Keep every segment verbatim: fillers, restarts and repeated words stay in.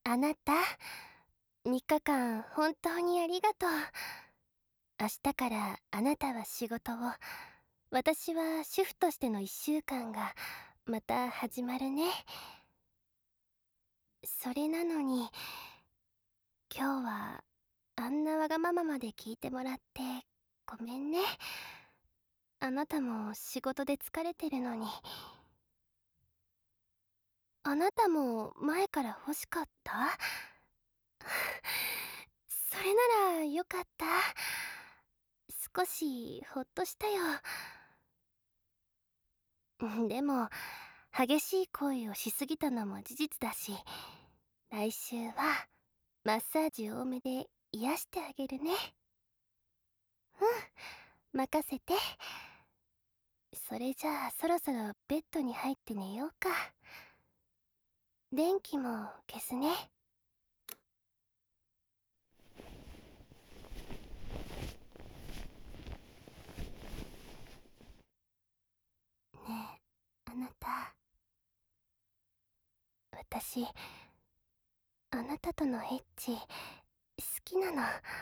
あなた、みっかかん本当にありがとう。明日からあなたは仕事を、私は主婦としてのいっしゅうかんがまた始まるね。それなのに、今日はあんなわがまままで聞いてもらってごめんね。あなたも仕事で疲れてるのに。あなたも前から欲しかった？それならよかった。少しほっとしたよ。でも激しい恋をしすぎたのも事実だし、来週はマッサージ多めで癒してあげるね。うん、任せて。それじゃあそろそろベッドに入って寝ようか。電気も消すね。ねえ、あなた。私、あなたとのエッチ、好きなの。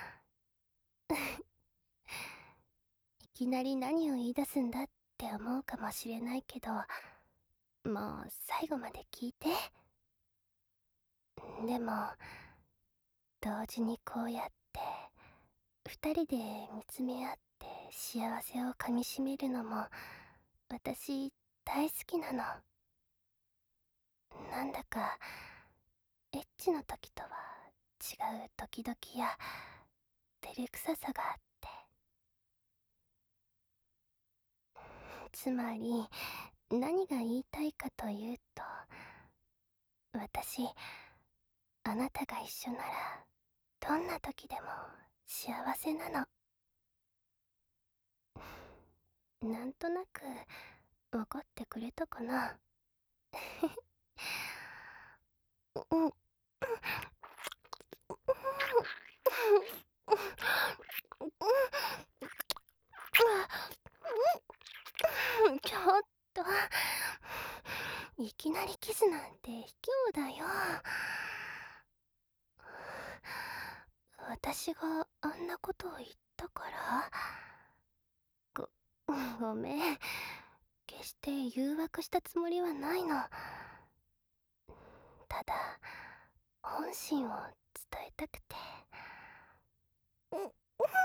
いきなり何を言い出すんだって思うかもしれないけど、もう最後まで聞いて。でも、同時にこうやって二人で見つめ合って幸せをかみしめるのも私大好きなの。なんだかエッチの時とは違うドキドキや照れくささがあって、つまり何が言いたいかというと、私、あなたが一緒ならどんな時でも幸せなの。なんとなく分かってくれたかな。うん。ちょっと、いきなりキスなんて卑怯だよ。私があんなことを言ったから？ご、ごめん。決して誘惑したつもりはないの。ただ、本心を伝えたくて。うん、うん、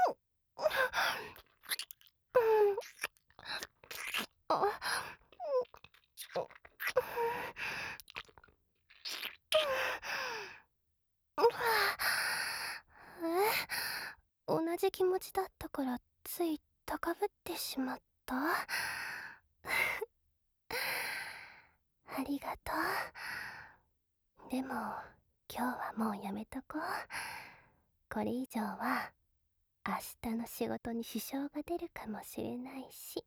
あ、え、同じ気持ちだったからつい高ぶってしまった？ありがとう。でも今日はもうやめとこう。これ以上は明日の仕事に支障が出るかもしれないし。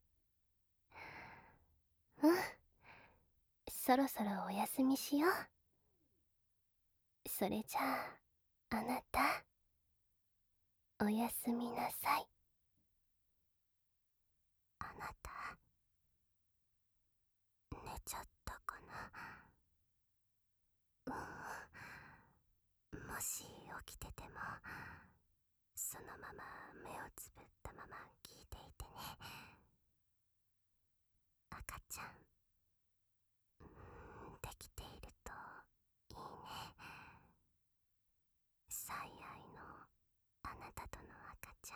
うん、そろそろお休みしよう。それじゃあ、あなた、おやすみなさい。あなた、寝ちゃったかな。うん、もし起きてても、そのまま目をつぶったまま聞いていてね。赤ちゃん、うん、できているといいね。最愛のあなたとの赤ちゃん。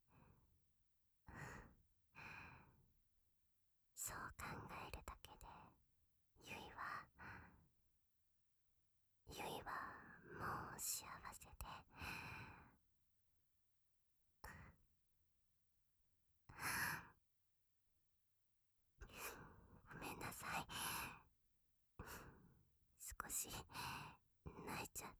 そう考えるだけで、ゆいは、ゆいはもう幸せで。ごめんなさい。少し泣いちゃった。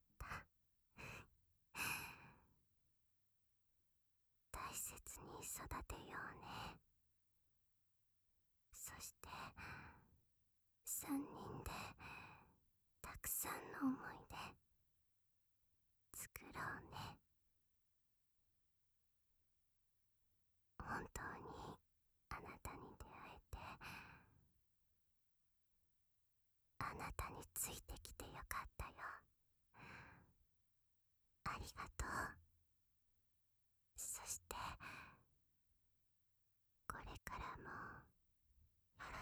大切に育てようね。そしてさんにんでたくさんの思い出作ろうね。本当にあなたに出会えて、あなたについてきてよかったよ。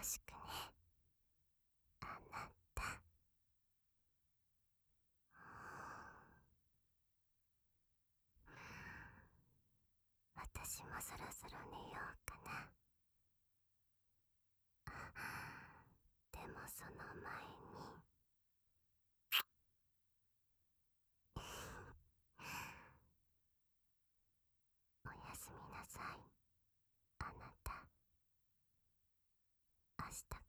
しくね、あなた。私もそろそろ寝ようかな。でもその前におやすみなさい、あなた。明日か